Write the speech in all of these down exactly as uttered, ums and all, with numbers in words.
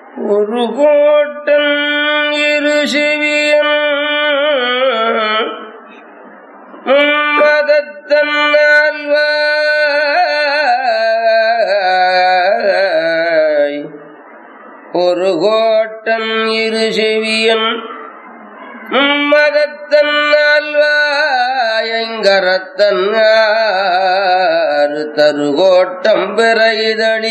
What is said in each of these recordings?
ஒரு கோட்டன் இரு செவியன் மதத்தன் ஆழ்வாய். ஒரு கோட்டன் இரு செவியன் மதத்தன் ஆழ்வாயங்கரத்தன் தருகோட்டம் பிறைதடி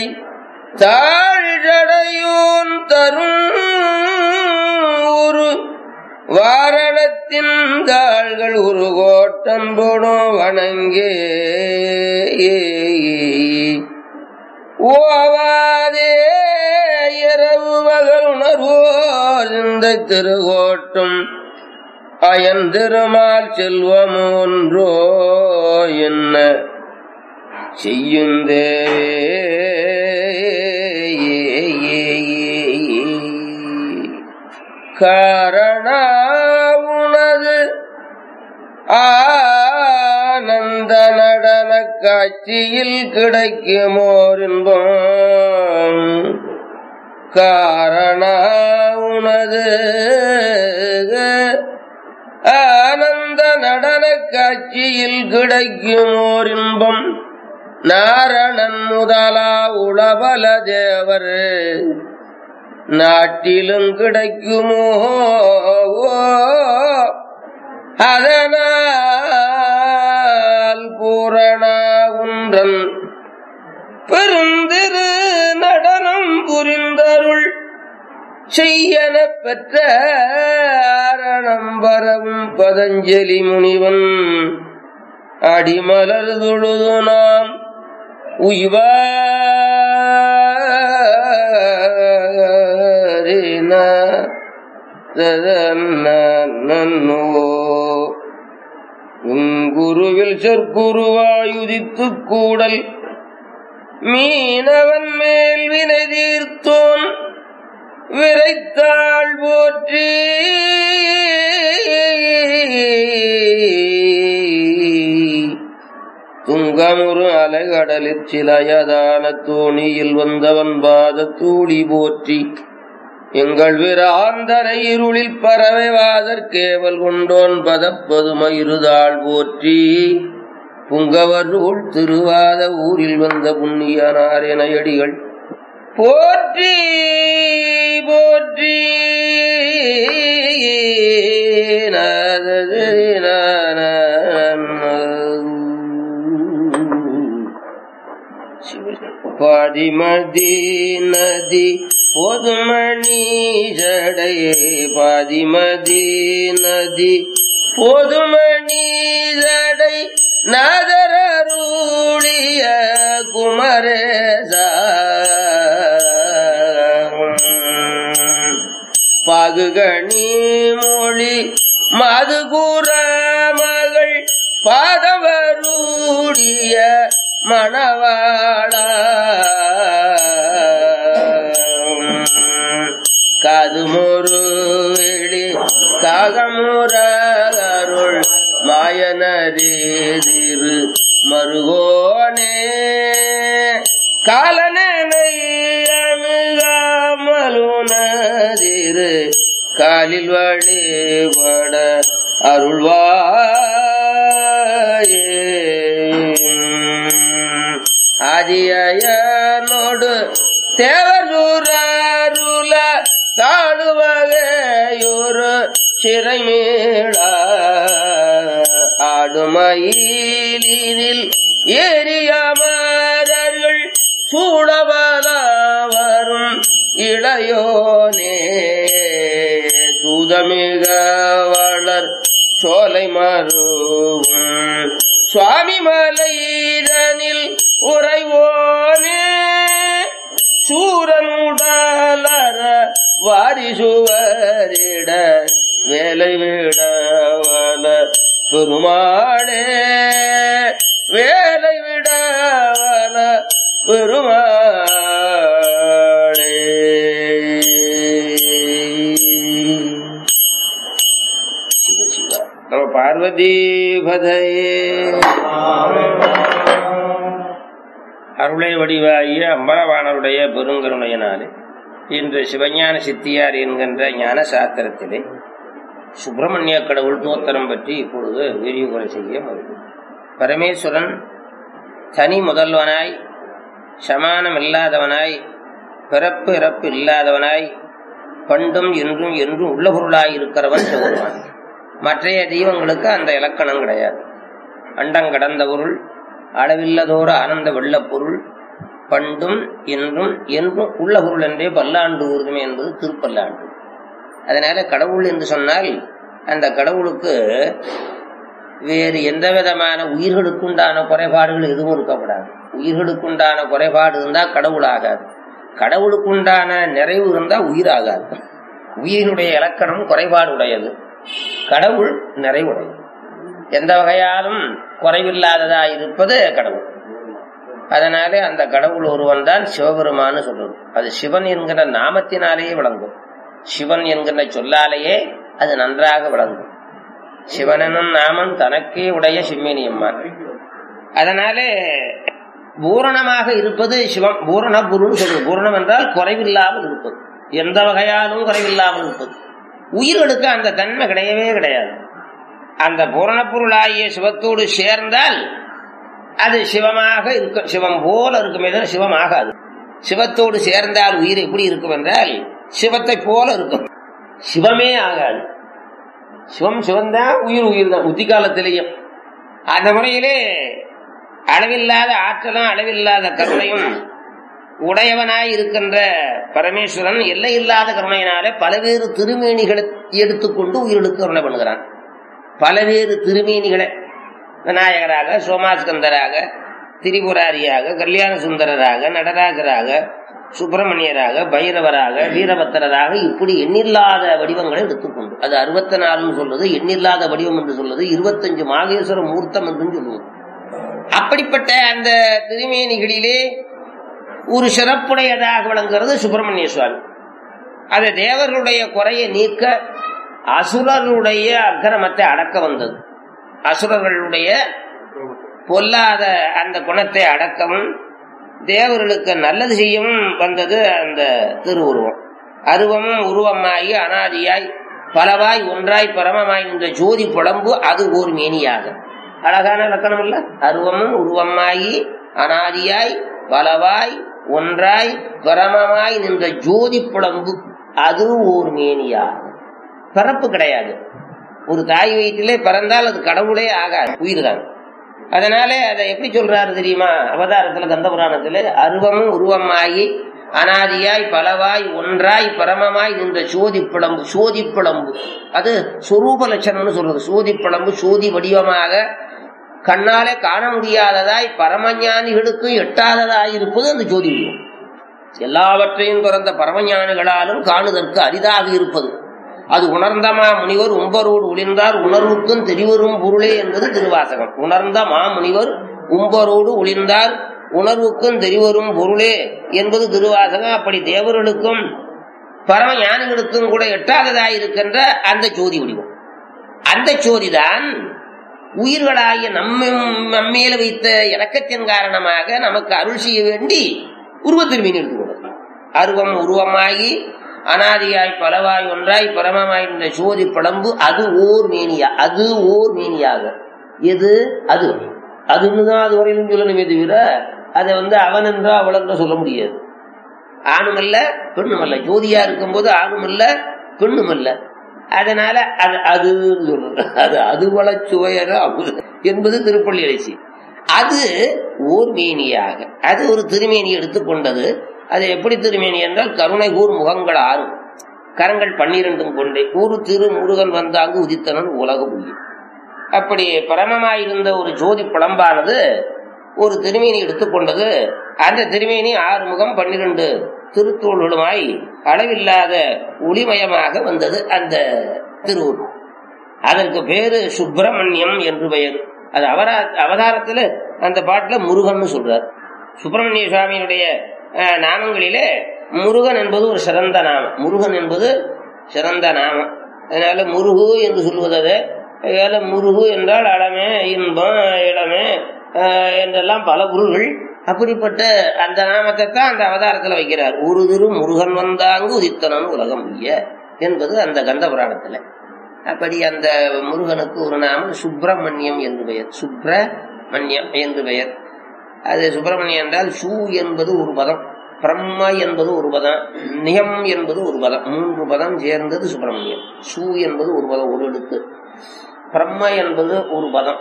தாழ்ஜடையோன் தரும் ஒரு வாரணத்தின் தாள்கள் ஒரு கோட்டம் போடும் வணங்கே ஓவாதே இரவு பகல் உணர்வோர் இந்த திருகோட்டம் அயந்திருமால் செல்வமொன்றோ என்ன செய்யுந்தே. காரண உனது ஆனந்த நடன காட்சியில் கிடைக்குமோர் இன்பம். காரண உனது ஆனந்த நடன காட்சியில் கிடைக்குமோர் இன்பம். நாரணன் முதலா உளபல தேவர் நாட்டிலும் கிடைக்குமோ. அதனால் பூரண உன்றன் பெருந்திரு நடனம் புரிந்தருள் செய்யன பெற்ற ஆரணம் பரவும் பதஞ்சலி முனிவன் அடிமலர் தொழுது நாம் உய்வாரின குருவில் சொற்குருவாயுதித்து கூடல் மீனவன் மேல் வினை தீர்த்தோன் விரைத்தாள் போற்றி. துங்கமுறு அலைகடலிற் சிலையதான தோணியில் வந்தவன் பாத தூளி போற்றி. எங்கள் விராந்தரை இருளில் பறவை வாதற்கேவல் கொண்டோன் பதப்பதுமை இருதாள் போற்றி. புங்கவருள் திருவாத ஊரில் வந்த புண்ணியனாரெனையடிகள் போற்றி போற்றி. பாதிமதி நதி பொதுமணி ஜடையே பாதிமதி நதி பொதுமணி ஜடை நாதரருளிய குமரேசா பாகுகணி மொழி மதுகுர மகள் பாதவருடைய மணவாளா காதுமொரு வெளி காகமுரருள் மாயனரேதிரு மருகோனே காலனை அணுகாமலுனதிரு காலில் வழிபட அருள்வாயே. ஆதியனோடு தேவருல காடுவகையொரு சிறைமேளா ஆடுமயிலில் ஏரியமரர்கள் சூடபல வரும் இளையோனே சூதமிக வளர் சோலை மருவும் சுவாமி மலைதனில் உறைவோனே சூரனுடலர வாரிசுவரிட வேலை விடவல பெருமாளே வேலை விடவல பெருமாளே. நம பார்வதி பதையே. அருளை வடிவாகிய அம்பலவாணருடைய பெருங்கருணையினாலே இன்று சிவஞான சித்தியார் என்கின்ற ஞான சாஸ்திரத்திலே சுப்பிரமணிய கடவுள் தோத்திரம் பற்றி இப்பொழுது விரிவுரை செய்ய முடியும். பரமேஸ்வரன் தனி முதல்வனாய், சமானம் இல்லாதவனாய், பிறப்பு இறப்பு இல்லாதவனாய், பண்டும் இன்றும் என்றும் உள்ள பொருளாய் இருக்கிறவன் சிவபெருமான். மற்றைய தெய்வங்களுக்கு அந்த இலக்கணம் கிடையாது. அண்டம் கடந்த பொருள், அளவில்லதோடு ஆனந்த வெள்ளப் பொருள், பண்டும் இன்றும் என்றும் உள்ள பொருள் என்றே பல்லாண்டு ஊர்துமே என்பது திருப்பல்லாண்டு. அதனால கடவுள் என்று சொன்னால் அந்த கடவுளுக்கு வேறு எந்த விதமான உயிர்களுக்குண்டான குறைபாடுகள் எதுவும் இருக்கப்படாது. உயிர்களுக்குண்டான குறைபாடு இருந்தால் கடவுள் ஆகாது. கடவுளுக்குண்டான நிறைவு இருந்தால் உயிராகாது. உயிரினுடைய இலக்கணம் குறைபாடு உடையது, கடவுள் நிறைவுடையது. எந்த வகையாலும் குறைவில்லாததா இருப்பது கடவுள். அதனாலே அந்த கடவுள் ஒருவன் தான் சிவபெருமான்னு சொல்றது. அது சிவன் என்கிற நாமத்தினாலேயே விளங்கும். சிவன் என்கிற சொல்லாலேயே அது நன்றாக விளங்கும். சிவனும் நாமம் தனக்கே உடைய சிம்மினியம்மான். அதனாலே பூரணமாக இருப்பது சிவம். பூரண பொருள் சொல்றது. பூரணம் என்றால் குறைவில்லாமல் இருப்பது, எந்த வகையாலும் குறைவில்லாமல் இருப்பது. உயிர்களுக்கு அந்த தன்மை கிடையவே கிடையாது. அந்த பூரண பொருளாகிய சிவத்தோடு சேர்ந்தால் அது சிவமாக இருக்கும். சிவம் போல இருக்குமே தவிர சிவம் ஆகாது. சிவத்தோடு சேர்ந்தால் உயிர் எப்படி இருக்கும் என்றால் சிவத்தை போல இருக்கும், சிவமே ஆகாது. சிவம் சிவந்தான், உயிர் உயிர் தான் உத்தி காலத்திலேயும். அந்த முறையிலே அளவில்லாத ஆற்றலும் அளவில்லாத கருணையும் உடையவனாய் இருக்கின்ற பரமேஸ்வரன் எல்லை இல்லாத கருணையினாலே பல்வேறு திருமேனிகளை எடுத்துக்கொண்டு உயிர்களுக்கு கருணை பண்ணுகிறான். பல்வேறு திருமேனிகளை விநாயகராக, சோமாஸ்கந்தராக, திரிபுராரியாக, கல்யாண சுந்தரராக, நடராஜராக, சுப்பிரமணியராக, பைரவராக, வீரபத்திரராக, இப்படி எண்ணில்லாத வடிவங்களை எடுத்துக்கொண்டு, அது அறுபத்தி நாலுன்னு சொல்றது, எண்ணில்லாத வடிவம் என்று சொல்வது, இருபத்தஞ்சு மாகேஸ்வர மூர்த்தம் என்று சொல்லுவது. அப்படிப்பட்ட அந்த திருமேனிகளிலே ஒரு சிறப்புடையதாக விளங்குகிறது சுப்பிரமணிய சுவாமி. அது தேவர்களுடைய குறையை நீக்க அசுரர்களுடைய அக்கிரமத்தை அடக்க வந்தது. அசுரர்களுடைய பொல்லாத அந்த குணத்தை அடக்கவும் தேவர்களுக்கு நல்லது செய்யவும் வந்தது அந்த திருவுருவம். அருவமும் உருவமாகி அனாதியாய் பலவாய் ஒன்றாய் பரமமாய் நின்ற ஜோதி புலம்பு அது ஓர் மேனியாக. அழகான இலக்கணம் இல்ல? அருவமும் உருவமாகி அனாதியாய் பலவாய் ஒன்றாய் பரமமாய் நின்ற ஜோதி புலம்பு அது ஓர் மேனியாக. பிறப்பு கிடையாது. ஒரு தாய் வயிற்றிலே பிறந்தால் அது கடவுளே ஆகாது, உயிர் தான். அதனாலே அதை எப்படி சொல்றாரு தெரியுமா? அவதாரத்துல கந்த புராணத்துல அருவமும் உருவமாகி அனாதியாய் பலவாய் ஒன்றாய் பரமமாய் நின்ற சோதி பிளம்பு. சோதி பிளம்பு அது சொரூப லட்சணம்னு சொல்றது. சோதி பிளம்பு சோதி வடிவமாக கண்ணாலே காண முடியாததாய் பரமஞானிகளுக்கு எட்டாததாய் இருப்பது அந்த ஜோதி வடிவம். எல்லாவற்றையும் பிறந்த பரமஞானிகளாலும் காணுதற்கு அரிதாக இருப்பது அது. உணர்ந்த மா முனிவர் உம்பரோடு ஒளிர்ந்தார் உணர்வுக்கும் தெரிவரும் பொருளே என்பது திருவாசகம். உணர்ந்த மா முனிவர் உம்பரோடு ஒளிர்ந்தார் உணர்வுக்கும் தெரிவரும் பொருளே என்பது திருவாசகம். அப்படி தேவர்களுக்கும் பரம ஞானிகளுக்கும் கூட எட்டாததாயிருக்கின்ற அந்த ஜோதி வடிவம், அந்த ஜோதிதான் உயிர்களாகிய நம்ம நம்மேல வைத்த இலக்கத்தின் காரணமாக நமக்கு அருள் செய்ய வேண்டி உருவத்திருமீன் எடுத்துக்கொள்வது. அருவம் உருவமாகி அனாதியாய் பலவாய் ஒன்றாய் பரமமாய் இந்த சோதி படம்பு அது ஓர் மேனியா. அது ஓர் மேனியாக. எது அது? அதுன்னுதான் அது வரையிலும் சொல்லணுமே தவிர அதை வந்து அவன் என்றோ அவள் என்றோ சொல்ல முடியாது. ஆணும் அல்ல பெண்ணும் அல்ல. ஜோதியா இருக்கும் போது ஆணும் அல்ல பெண்ணும் அல்ல. அதனால அது அது சொல்றது. அது அதுவள சுவையற என்பது திருப்பள்ளி அழைச்சி. அது ஓர் மேனியாக. அது ஒரு திருமேனி எடுத்துக்கொண்டது. அது எப்படி திருமேனி என்றால் கருணை கூர் முகங்கள் ஆறும் கரங்கள் பன்னிரண்டும் கொண்டே ஒரு திரு முருகன் வந்தாங்கு உதித்தனன் உலக புள்ளி. அப்படி பரமமாயிருந்த ஒரு ஜோதி புலம்பானது ஒரு திருமேனி எடுத்துக்கொண்டது. அந்த திருமேனி ஆறு முகம் பன்னிரண்டு திருத்தோள்களுமாய் அளவில்லாத ஒளிமயமாக வந்தது அந்த திருவுருவம். அதற்கு பேரு சுப்பிரமணியம் என்று பெயர். அது அவரா அவதாரத்துல அந்த பாட்டுல முருகன் சொல்றார். சுப்பிரமணிய சுவாமியினுடைய நாமங்களிலே முருகன் என்பது ஒரு சிறந்த நாமம். முருகன் என்பது சிறந்த நாமம். அதனால முருகு என்று சொல்வதே முருகு என்றால் அளமே இன்பம் இளமே என்றெல்லாம் பல பொருள்கள் அப்படிப்பட்ட அந்த நாமத்தை தான் அந்த அவதாரத்துல வைக்கிறார். ஒரு திரு முருகன் வந்தாங்கு உதித்தனன் உலகம் உய்ய என்பது அந்த கந்த புராணத்துல. அப்படி அந்த முருகனுக்கு ஒரு நாமம் சுப்பிரமணியம் என்று பெயர். சுப்பிரமணியம் என்று பெயர். அது சுப்பிரமணியம் என்றால் சு என்பது ஒரு பதம், பிரம்ம என்பது ஒரு பதம், நியம் என்பது ஒரு பதம், மூன்று பதம் சேர்ந்தது சுப்பிரமணியம். சு என்பது ஒரு பதம், ஒரு எழுத்து. பிரம்ம என்பது ஒரு பதம்,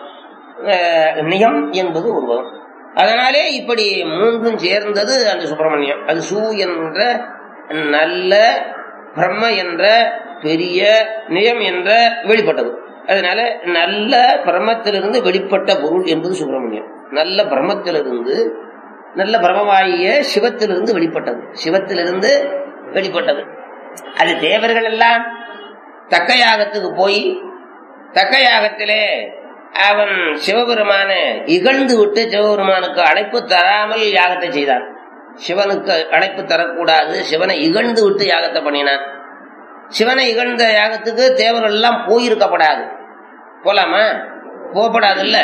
நியம் என்பது ஒரு பதம். அதனாலே இப்படி மூன்றும் சேர்ந்தது அந்த சுப்பிரமணியம். அது சு என்ற நல்ல, பிரம்ம என்ற பெரிய, நியம் என்ற வெளிப்பட்டது. அதனால நல்ல பிரம்மத்திலிருந்து வெளிப்பட்ட பொருள் என்பது சுப்பிரமணியம். நல்ல பிரம்மத்திலிருந்து, நல்ல பிரமமாகிய சிவத்திலிருந்து வெளிப்பட்டது. சிவத்திலிருந்து வெளிப்பட்டது. அது தேவர்கள் எல்லாம் தக்க யாகத்துக்கு போய், தக்க யாகத்திலே அவன் சிவபெருமான இகழ்ந்து விட்டு சிவபெருமானுக்கு அழைப்பு தராமல் யாகத்தை செய்தான். சிவனுக்கு அழைப்பு தரக்கூடாது, சிவனை இகழ்ந்து விட்டு யாகத்தை பண்ணினான். சிவனை இகழ்ந்த யாகத்துக்கு தேவர்கள் எல்லாம் போயிருக்கப்படாது. போலாமா? போகப்படாது. இல்ல,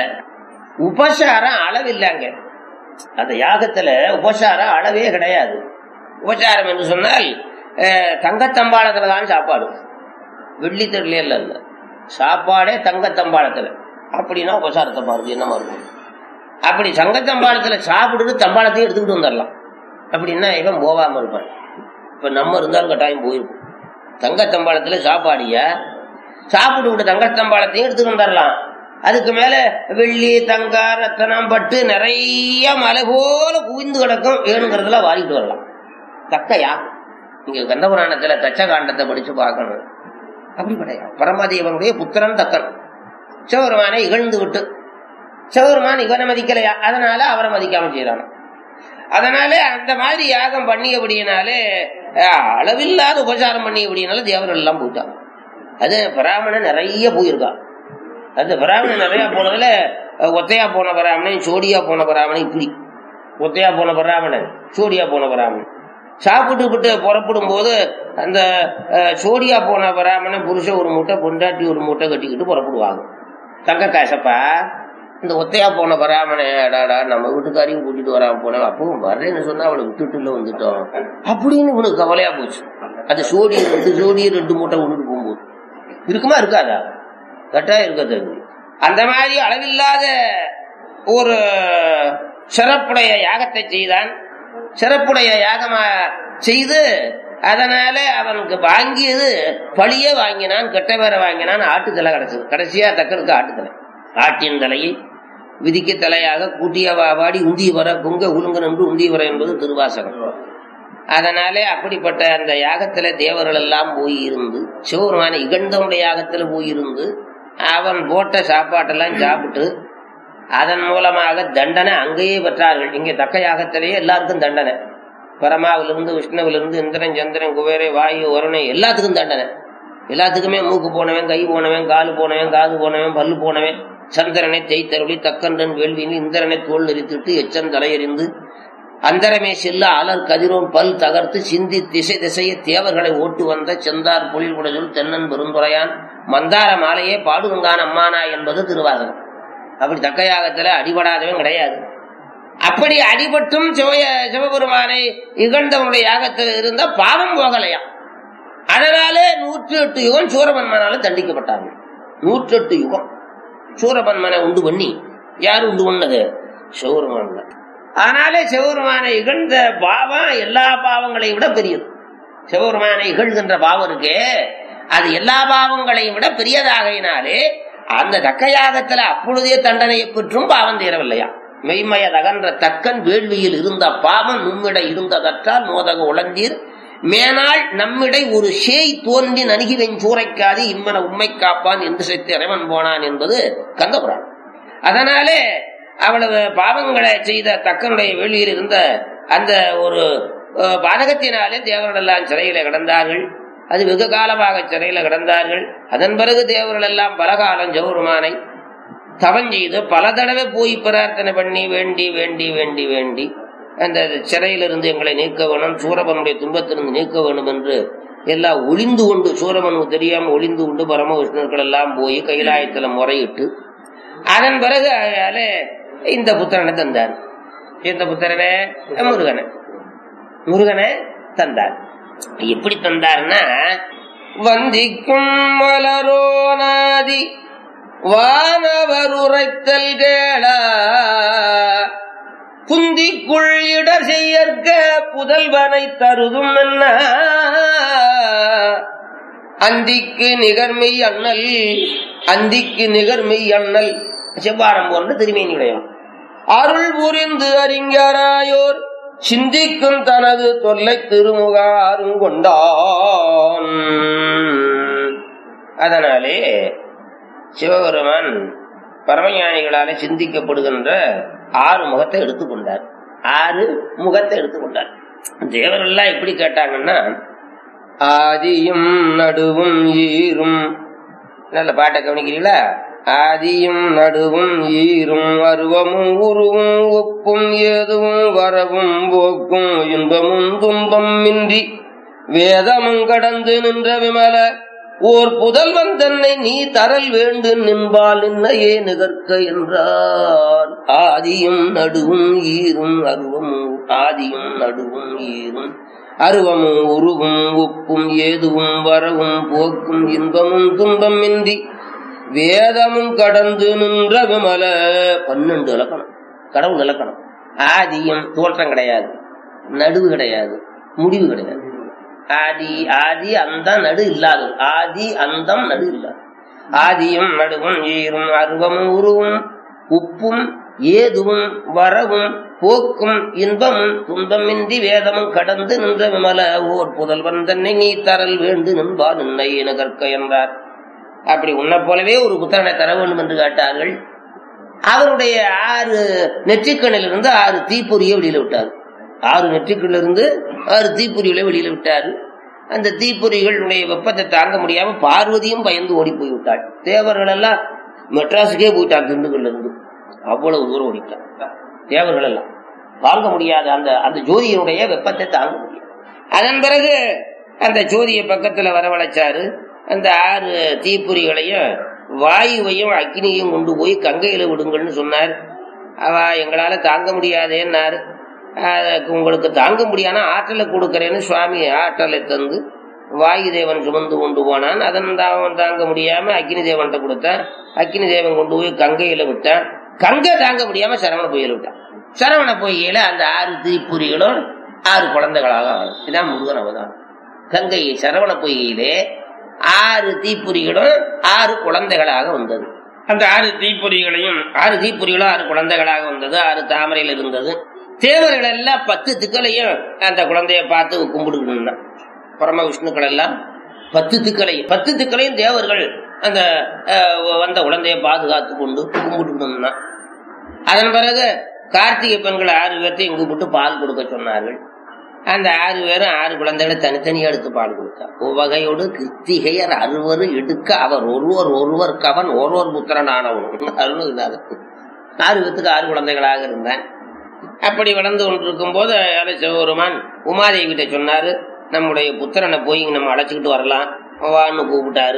உபசாரம் அளவில்லைங்க. அந்த யாகத்துல உபசாரம் அளவே கிடையாது. உபசாரம் என்று சொன்னால் தங்கத்தம்பாளத்துலதான் சாப்பாடு, வெள்ளி தெருல இல்ல. சாப்பாடே தங்கத்தம்பாளத்துல. அப்படின்னா உபசாரத்தை பாருங்க என்னமா இருக்கும். அப்படி சங்கத்தம்பாளத்துல சாப்பிட்டு தம்பாளத்தையும் எடுத்துக்கிட்டு வந்துடலாம். அப்படின்னா இவன் போகாம இருப்பான். இப்ப நம்ம இருந்தாலும் கட்டாயம் போயிருக்கும். தங்கத்தம்பாளத்துல சாப்பாடியா சாப்பிட்டு விட்டு தங்கத்தம்பாளத்தையும் எடுத்துக்கிட்டு வந்துடலாம். அதுக்கு மேல வெள்ளி, தங்க, ரத்தனம், பட்டு நிறைய மலை போல குவிந்து கிடக்கும். வேணுங்கிறதுல வாரிட்டு வரலாம். தக்கையா நீங்க கந்த புராணத்துல தச்ச காண்டத்தை படிச்சு பார்க்கணும். அப்படி கிடையாது. பரமதேவனுடைய புத்திரன் தக்கன். சிவபெருமானை இகழ்ந்து விட்டு, சிவபெருமான் இவனை மதிக்கலையா, அதனால அவரை மதிக்காம செய்யறான். அதனால அந்த மாதிரி யாகம் பண்ணியபடியினாலே, அளவில்லாத உபசாரம் பண்ணியபடினால தேவர்கள் எல்லாம் போயிட்டாங்க. அது பிராமணன் நிறைய போயிருக்கான். அந்த பிராமணன் நிறைய போனதுல ஒத்தையா போன பிராமணன், சோடியா போன பிராமணன், இப்படி ஒத்தையா போன பிராமணன், சோடியா போன பிராமணன் சாப்பிட்டு விட்டு புறப்படும் போது அந்த சோடியா போன பிராமணன் புருஷன் ஒரு மூட்டை, பொண்டாட்டி ஒரு மூட்டை கட்டிக்கிட்டு புறப்படுவாங்க. தங்க காசப்பா, இந்த ஒத்தையா போன பிராமணன் அடாடா நம்ம வீட்டுக்காரையும் கூட்டிட்டு வராம போனோம், அப்பவும் வர்றேன்னு சொன்னா அவளை விட்டுட்டுல வந்துட்டோம் அப்படின்னு இவனுக்கு கவலையா போச்சு. அது சோடி ரெண்டு சோடி ரெண்டு மூட்டை கொண்டுட்டு போகும்போது இருக்குமா இருக்காதா? கட்டாயம் இருக்காது. அந்த மாதிரி அளவில்லாத ஒரு சிறப்புடைய யாகத்தை செய்தான். சிறப்புடைய யாகமா செய்து அதனால அவனுக்கு வாங்கியது பழிய வாங்கினான், கெட்ட பேரை வாங்கினான். ஆட்டுத்தலை கிடைச்சது. கடைசியா தக்கனுக்கு ஆட்டுத்தலை. ஆட்டின் தலையை விதிக்க தலையாக கூட்டிய வாடி உந்திய வர பொங்க உலுங்க நின்று உந்திய வர என்பது திருவாசகம். அதனாலே அப்படிப்பட்ட அந்த யாகத்துல தேவர்கள் எல்லாம் போயிருந்து, சிவபெருமான இகழ்ந்தவனுடைய யாகத்துல போயிருந்து அவன் போட்ட சாப்பாட்டெல்லாம் சாப்பிட்டு அதன் மூலமாக தண்டனை அங்கேயே பெற்றார்கள். இங்கே தக்க யாகத்திலேயே எல்லாருக்கும் தண்டனை. பரமாவிலிருந்து விஷ்ணுவிலிருந்து இந்திரன், சந்திரன், குபேரை, வாயு, வருணை எல்லாத்துக்கும் தண்டனை. எல்லாத்துக்குமே மூக்கு போனவன், கை போனவன், காலு போனவன், காது போனவன், பல்லு போனவன், சந்திரனை தேய்த்தருளி தக்கன்றன் வேள்வியில் இந்திரனை தோல் நெறித்திட்டு எச்சம் தலையறிந்து அந்தரமே செல்ல அலர் கதிரோன் பல் தகர்த்து சிந்தி திசை திசையை தேவர்களை ஓட்டு வந்த செந்தார் பொழில் குடஜுள் தென்னன் பெருந்துரையான் மந்தார மாலையே பாடுங்கான் அம்மானா என்பது திருவாசகம். அப்படி தக்க யாகத்துல அடிபடாதவன் கிடையாது. அப்படி அடிபட்டும் சிவய சிவபெருமானை இகழ்ந்தவனுடைய யாகத்தில் இருந்த பாவம் போகலையா. அதனாலே நூற்றி எட்டு யுகம் சூரபன்மனாலும் தண்டிக்கப்பட்டாங்க. நூற்றி எட்டு யுகம் சூரபன்மனை உண்டு பண்ணி யாரு உண்டு பண்ணது? சிவபெருமான். அதனாலே சிவபெருமானை இகழ்ந்த பாவம் எல்லா பாவங்களை விட பெரியது. சிவபெருமானை இகழ்கின்ற பாவம் இருக்கே அது எல்லா பாவங்களையும் விட பெரியதாகையினாலே அந்த தக்க யாகத்துல அப்பொழுதே தண்டனையை பெற்றும் பாவம் தீரவில்லையா. மெய்மய தகன்ற தக்கன் வேள்வியில் இருந்த பாவம் நம்மிடை இருந்ததற்றால் மோதக உளந்தீர் மேனாள் நம்மிடை ஒரு சேய் தோன்றி நணுகிவன் சூறைக்காது இம்மன உண்மை காப்பான் என்று சேர்த்து இறைவன் போனான் என்பது கந்தபுராணம். அதனாலே அவ்வளவு பாவங்களை செய்த தக்கனுடைய வேள்வியில் இருந்த அந்த ஒரு பாதகத்தினாலே தேவர்கள் எல்லாம் சிறையில கிடந்தார்கள். அது வெகு காலமாக சிறையில கிடந்தார்கள். அதன் பிறகு தேவர்கள் எல்லாம் பல காலம் சிவபெருமானை தவம் செய்து பல தடவை போய் பிரார்த்தனை பண்ணி வேண்டி வேண்டி வேண்டி வேண்டி அந்த சிறையிலிருந்து எங்களை நீக்க வேணும், சூரபனுடைய துன்பத்திலிருந்து நீக்க வேணும் என்று எல்லாம் ஒளிந்து கொண்டு, சூரபனுக்கு தெரியாம ஒளிந்து கொண்டு பரம விஷ்ணுக்கள் எல்லாம் போய் கைலாயத்துல முறையிட்டு அதன் பிறகு இந்த புத்திரனை தந்தார். எந்த புத்திரனை? முருகனை. முருகனை தந்தார். எப்படி தந்தார்னா, வந்திக்கும் மலரோனாதி வானவர் உரைத்தல் கேளா குந்திக்குள் இடர் செய்யற்க புதல்வனை தருதும் என்ன அந்திக்கு நிகர்மெய் அண்ணல் அந்திக்கு நிகர்மெய் அண்ணல் செவ்வாரம் போன்ற திருமேனியுடையவன் அருள் புரிந்து அறிஞராயோர் சிந்திக்கும் தனது தொல்லை திருமுகாரும் கொண்டான். அதனாலே சிவபெருமான் பரமஞானிகளால சிந்திக்கப்படுகின்ற ஆறு முகத்தை எடுத்துக்கொண்டார். ஆறு முகத்தை எடுத்துக்கொண்டார். தேவர்கள் எல்லாம் எப்படி கேட்டாங்கன்னா, ஆதியும் நடுவும் ஈரும், நல்ல பாட்டை கவனிக்கிறீங்களா? ஆதியும் நடுவும் ஈரும் அருவமும் உருவும் ஒப்பும் ஏதுவும் வரவும் போக்கும் இன்பமும் துன்பம் இன்றி வேதமும் கடந்து நின்ற விமல ஓர் புதல்வன் தன்னை நீ தரல் வேண்டு நின்பால் நின்னையே நிகர்க்க என்றார். ஆதியும் நடுவும் ஈரும் அருவமும் ஆதியும் நடுவும் ஈரும் அருவமும் உருவும் ஒப்பும் ஏதுவும் வரவும் போக்கும் இன்பமும் துன்பம் இன்றி வேதமும் கடந்து நின்ற விமல. பன்னெண்டு இலக்கணம், கடவுள் இலக்கணம். ஆதியும் தோற்றம் கிடையாது, நடுவு கிடையாது, முடிவு கிடையாது. ஆதி ஆதி அந்தம் நடு இல்லாதது. ஆதி அந்தம் நடு இல்லாது. ஆதியும் நடுவும் ஈரும் அருவமும் உருவும் உப்பும் ஏதுவும் வரவும் போக்கும் இன்பமும் துன்பமின்றி வேதமும் கடந்து நின்ற விமல ஓர் புதல்வன் தன்னை நீ தரல் வேண்டு நின்பா நின்னை என கற்க என்றார். அப்படி உன்னை போலவே ஒரு புத்திரனை தர வேண்டும் என்று கேட்டார்கள். அவருடைய ஆறு நெற்றிக்கண்ணிலிருந்து ஆறு தீப்பொறியை வெளியில விட்டார். ஆறு நெற்றிக்கிலிருந்து ஆறு தீப்பொறிகளை வெளியில விட்டாரு. அந்த தீப்பொறிகளுடைய வெப்பத்தை தாங்க முடியாம பார்வதியும் பயந்து ஓடி போய் விட்டாள். தேவர்கள் எல்லாம் மெட்ராஸுக்கே போயிட்டார். திண்டுக்கல்ல இருந்து அவ்வளவு தூரம் ஓடிட்டார். தேவர்கள் எல்லாம் தாங்க முடியாத அந்த அந்த ஜோதியினுடைய வெப்பத்தை தாங்க முடியாது. அதன் பிறகு அந்த ஜோதியை பக்கத்துல வரவழைச்சாரு. அந்த ஆறு தீப்பொறிகளையும் வாயுவையும் அக்னியையும் கொண்டு போய் கங்கையில விடுங்கள்னு சொன்னார். அவ எங்களால தாங்க முடியாதேன்னாரு. உங்களுக்கு தாங்க முடியாத ஆற்றலை கொடுக்கறேன்னு சுவாமி ஆற்றலை தந்து வாயு தேவன் சுமந்து கொண்டு போனான். அதன் தாவன் தாங்க முடியாம அக்னி தேவன்கிட்ட கொடுத்தான். அக்னி தேவன் கொண்டு போய் கங்கையில விட்டான். கங்கை தாங்க முடியாம சரவண பொய்யில விட்டான். சரவண பொய்யில அந்த ஆறு தீப்பொறிகளும் ஆறு குழந்தைகளாக ஆகும். இதான் முருகன் அவதாரம். கங்கை சரவண பொய்யிலே ஆறு தீப்பொறிகளும் ஆறு குழந்தைகளாக வந்தது. அந்த ஆறு தீப்பொறிகளையும் ஆறு தீப்பொறிகளும் ஆறு குழந்தைகளாக வந்தது. ஆறு தாமரையில் இருந்தது. தேவர்கள் எல்லாம் பத்து திக்களையும் அந்த குழந்தைய பார்த்து கும்பிடுகின்றன. பரம விஷ்ணுக்கள் எல்லாம் பத்து திக்களையும் பத்து திக்களையும் தேவர்கள் அந்த வந்த குழந்தைய பாதுகாத்து கொண்டு கும்பிட்டு. அதன் பிறகு கார்த்திகை பெண்கள் ஆறு பேர்த்தையும் கும்பிட்டு பால் கொடுக்க சொன்னார்கள். அந்த ஆறு பேரும் ஆறு குழந்தைகளை தனித்தனியா எடுத்து பால் கொடுத்தார். உவகையோடு கிருத்திகையர் அறுவரு எடுக்க அவர் ஒருவர் ஒருவர் கவன் ஒருவர் புத்திரனானவன் அருணுகிறார். ஆறு பேத்துக்கு ஆறு குழந்தைகளாக இருந்தான். அப்படி வளர்ந்து கொண்டிருக்கும் போது சிவபெருமான் உமாதேவி கிட்ட சொன்னாரு, நம்முடைய புத்திரனை போய் நம்ம அழைச்சிக்கிட்டு வரலாம் வான்னு கூப்பிட்டாரு.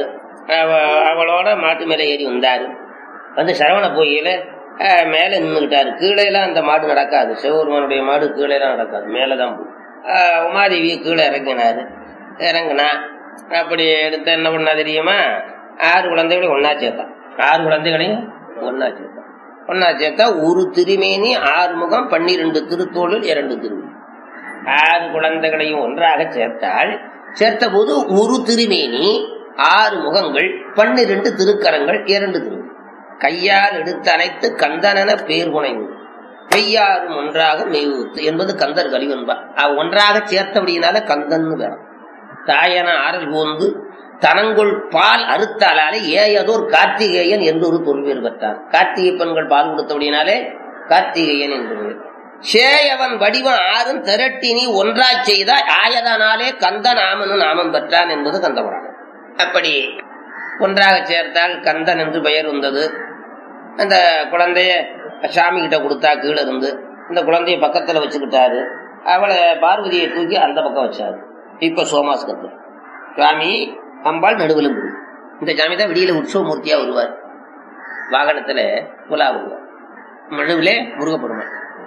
அவளோட மாட்டு மேல ஏறி வந்தாரு. வந்து சரவண பொய்யில மேல நின்றுகிட்டாரு. கீழே எல்லாம் அந்த மாடு நடக்காது. சிவபெருமானுடைய மாடு கீழே எல்லாம் நடக்காது, மேலதான் போகும். உமாதேவியை கீழே இறங்கினாரு. இறங்குனா அப்படி எடுத்த என்ன பண்ணா தெரியுமா, ஆறு குழந்தைகளையும் ஒன்னா சேர்த்தான். ஆறு குழந்தைகளையும் ஒன்னா சேர்த்தான். ஒன்னா சேர்த்தா ஒரு திருமேனி ஆறு முகம் பன்னிரண்டு திருத்தோளில் இரண்டு திருமேனி. ஆறு குழந்தைகளையும் ஒன்றாக சேர்த்தால் சேர்த்த போது ஒரு திருமேனி ஆறு முகங்கள் பன்னிரண்டு திருக்கரங்கள் இரண்டு திருமேனி. கையால் எடுத்து அனைத்து கந்தனென பேர் புனைந்து கையாரும் ஒன்றாக மெய்வுத்து என்பது கந்தர் கலிவன்பா. ஒன்றாக சேர்த்தபடியினால கந்தன்னு வேணும். தாயன ஆறல் போந்து தனங்குள் பால் அறுத்தாலே ஏயதோர் கார்த்திகேயன் என்று ஒரு தொல்வேர் பெற்றார். கார்த்திகை பெண்கள் பால் கொடுத்தபடினாலே கார்த்திகேயன் என்று. சேயவன் வடிவம் ஆறும் திரட்டினி ஒன்றா செய்த ஆயதனாலே கந்த நாமனு நாமம் பெற்றான் என்பது கந்தபுராணம். அப்படி ஒன்றாக சேர்த்தால் கந்தன் என்று பெயர் வந்தது. அந்த குழந்தைய சாமி கிட்ட கொடுத்தா கீழே இருந்து இந்த குழந்தைய பக்கத்துல வச்சுக்கிட்டாரு. அவளை பார்வதியை தூக்கி அந்த பக்கம் வச்சாரு. இப்ப சோமாஸ் கத்து சுவாமி அம்பாள் நடுவில் இருந்து இந்த சாமி தான் வெளியில உற்சவ மூர்த்தியா வருவார். வாகனத்துல புலா வருவார். நடுவிலே முருகப்படுவார்.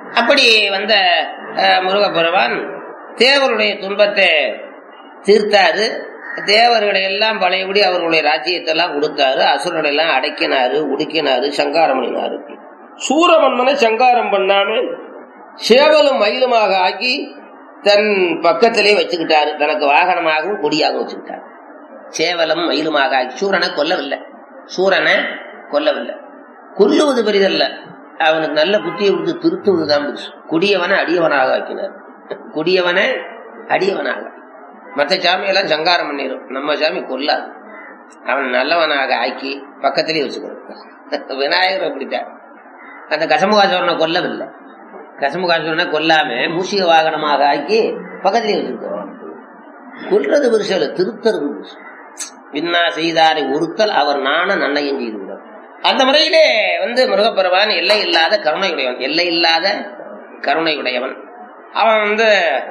அப்படி வந்த முருகப்பெருமான் தேவருடைய துன்பத்தை தீர்த்தாரு. தேவர்களை எல்லாம் பழையபடி அவர்களுடைய ராஜ்யத்தை எல்லாம் கொடுத்தாரு. அசுரர்களை எல்லாம் அடக்கினாரு, உடுக்கினாரு, சங்காரம் பண்ணினாரு. சூரமன்மனை சங்காரம் பண்ணாம சேவலும் மயிலுமாக ஆக்கி தன் பக்கத்திலே வச்சுக்கிட்டாரு. தனக்கு வாகனமாகவும் கொடியாகவும் வச்சுக்கிட்டாரு. சேவலும் மயிலுமாக ஆக்கி சூரனை கொல்லவில்லை. சூரனை கொல்லவில்லை. கொல்லுவது பெரிதல்ல, அவனுக்கு நல்ல புத்தியை கொடுத்து திருத்துவதுதான் பெருசு. கொடியவனை அடியவனாக ஆக்கினார். கொடியவனை அடியவனாக. மற்ற சாமியெல்லாம் சங்காரம் பண்ணிடும், நம்ம சாமி கொல்லாது. அவன் நல்லவனாக ஆக்கி பக்கத்திலேயே வச்சுக்கிறான். விநாயகர் அப்படித்தான். அந்த கசமுகாசுரனை கொல்லவில்லை. கசமுகாசுரனை கொல்லாம மூசிக வாகனமாக ஆக்கி பக்கத்திலேயே வச்சிருக்கிறான். கொல்றது பெருசு அல்ல, திருத்தறது பெருசு. விண்ணா செய்தாரை ஒருத்தல் அவர் நாண நன்னையும் செய்துவிடும். அந்த முறையிலே வந்து முருகப்பெருமான் எல்லை இல்லாத கருணையுடையவன். எல்லை இல்லாத கருணையுடையவன். அவன் வந்து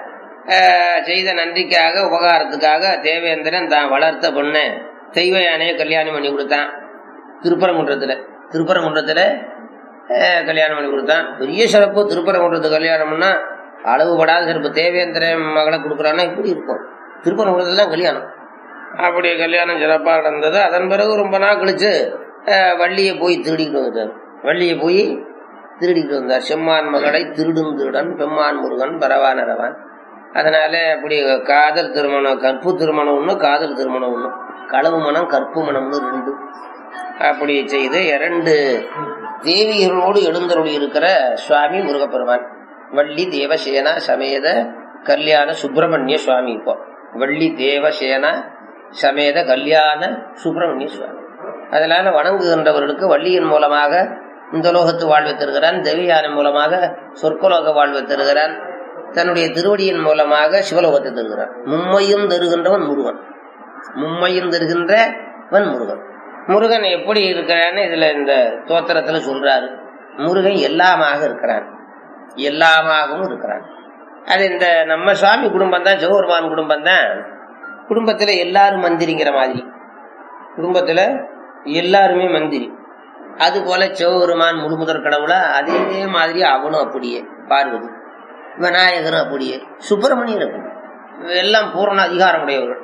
செய்த நன்றிக்காக உபகாரத்துக்காக தேவேந்திரன் தான் வளர்த்த பொண்ணு தெய்வ யானையை கல்யாணம் பண்ணி கொடுத்தான். திருப்பரங்குன்றத்துல திருப்பரங்குன்றத்துல கல்யாணம் பண்ணி கொடுத்தான். பெரிய சிறப்பு. திருப்பரங்குன்றத்து கல்யாணம்னா அளவுபடாத சிறப்பு. தேவேந்திரன் மகளை கொடுக்குறான்னா இப்படி இருக்கும். திருப்பரங்குன்றத்துல தான் கல்யாணம். அப்படி கல்யாணம் சிறப்பாக நடந்தது. அதன் பிறகு ரொம்ப நாள் கழிச்சு வள்ளியை போய் திருடிக்கிட்டு வந்தார். வள்ளியை போய் திருடிக்கிட்டு வந்தார். செம்மான் மகளை திருடும் திருடன் பெம்மான் முருகன் பரவானரவான். அதனால அப்படி காதல் திருமணம், கற்பு திருமணம் ஒண்ணு, காதல் திருமணம் ஒண்ணு, களவு மனம் கற்பு மனம்னு ரெண்டு. அப்படி செய்து இரண்டு தேவியர்களோடு எழுந்தருளி இருக்கிற சுவாமி முருகப்பெருமான். வள்ளி தேவசேனா சமேத கல்யாண சுப்பிரமணிய சுவாமி. இப்போ வள்ளி தேவசேனா சமேத கல்யாண சுப்பிரமணிய சுவாமி. அதனால வணங்குகின்றவர்களுக்கு வள்ளியின் மூலமாக இந்த லோகத்து வாழ்வை தருகிறான். தேவியான மூலமாக சொர்க்கலோக வாழ்வை தருகிறான். தன்னுடைய திருவடியின் மூலமாக சிவலோகத்தை தருகிறான். மும்மையும் தருகின்றவன் முருகன். மும்மையும் தருகின்றவன் முருகன். முருகன் எப்படி இருக்கிறான்னு இதுல இந்த தோத்திரத்துல சொல்றாரு. முருகன் எல்லாமாக இருக்கிறான், எல்லாமாகவும் இருக்கிறான். அது இந்த நம்ம சுவாமி குடும்பம் தான், சிவபெருமான் குடும்பம் தான். குடும்பத்துல எல்லாரும் மந்திரிங்கிற மாதிரி, குடும்பத்துல எல்லாருமே மந்திரி. அது போல சிவபெருமான் முழுமுதற் கடவுளா, அதே மாதிரி அவனும் அப்படியே, பார்வதி விநாயகரும் அப்படியே, சுப்பிரமணியன் அப்படி, எல்லாம் பூரண அதிகாரம் உடையவர்கள்.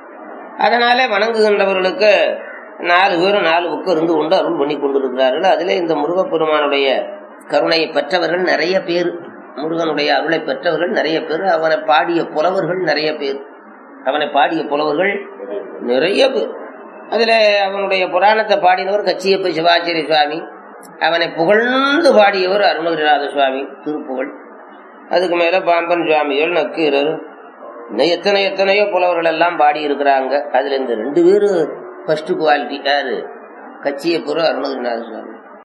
அதனால வணங்குகின்றவர்களுக்கு நாலு பேரும் நாலு பக்கம் இருந்து கொண்டு அருள் பண்ணி கொண்டிருக்கிறார்கள். அதுல இந்த முருகப்பெருமானுடைய கருணையை பெற்றவர்கள் நிறைய பேர், முருகனுடைய அருளை பெற்றவர்கள் நிறைய பேர், அவனை பாடிய புலவர்கள் நிறைய பேர், அவனை பாடிய புலவர்கள் நிறைய பேர். அதுல அவனுடைய புராணத்தை பாடினவர் கச்சியப்ப சிவாச்சாரிய சுவாமி, அவனை புகழ்ந்து பாடியவர் அருணகிரிநாத சுவாமி திருப்புகழ். அதுக்கு மேல பாம்பன் சுவாமிகள், நக்கீரர், எத்தனை எத்தனையோ புலவர்கள் எல்லாம் பாடி இருக்கிறாங்க. அதுல இந்த ரெண்டு பேரும் ஃபர்ஸ்ட் குவாலிட்டி யாரு? கச்சியப்புற அருணகிரிநாத சுவாமி.